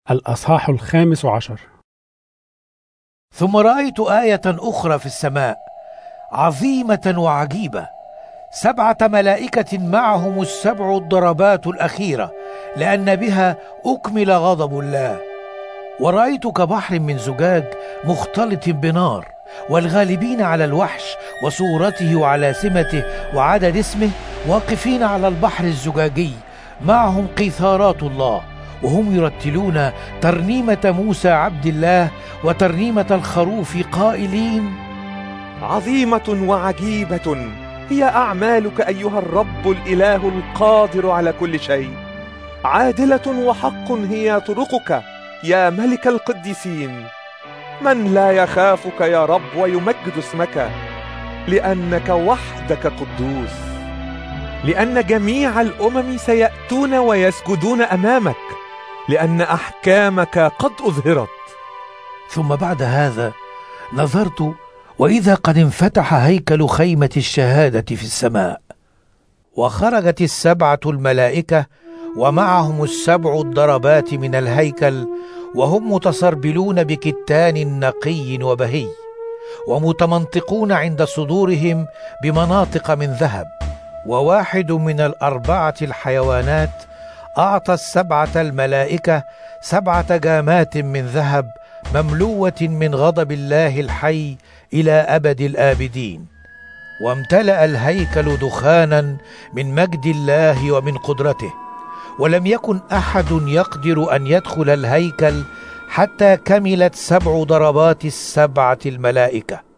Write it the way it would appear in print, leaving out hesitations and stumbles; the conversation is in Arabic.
الأصحاح 15. ثم رأيت آية أخرى في السماء عظيمة وعجيبة، 7 ملائكة معهم ال7 الضربات الأخيرة، لأن بها أكمل غضب الله. ورأيت كبحر من زجاج مختلط بنار، والغالبين على الوحش وصورته وعلى سمته وعدد اسمه واقفين على البحر الزجاجي، معهم قيثارات الله، وهم يرتلون ترنيمة موسى عبد الله وترنيمة الخروف قائلين: عظيمة وعجيبة هي أعمالك أيها الرب الإله القادر على كل شيء. عادلة وحق هي طرقك يا ملك القديسين. من لا يخافك يا رب ويمجد اسمك، لأنك وحدك قدوس. لأن جميع الأمم سيأتون ويسجدون أمامك، لأن أحكامك قد أظهرت. ثم بعد هذا نظرت، وإذا قد انفتح هيكل خيمة الشهادة في السماء، وخرجت ال7 الملائكة ومعهم ال7 الضربات من الهيكل، وهم متسربلون بكتان نقي وبهي، ومتمنطقون عند صدورهم بمناطق من ذهب. وواحد من ال4 الحيوانات أعطى ال7 الملائكة 7 جامات من ذهب مملوة من غضب الله الحي إلى أبد الآبدين. وامتلأ الهيكل دخانا من مجد الله ومن قدرته، ولم يكن أحد يقدر أن يدخل الهيكل حتى كملت 7 ضربات ال7 الملائكة.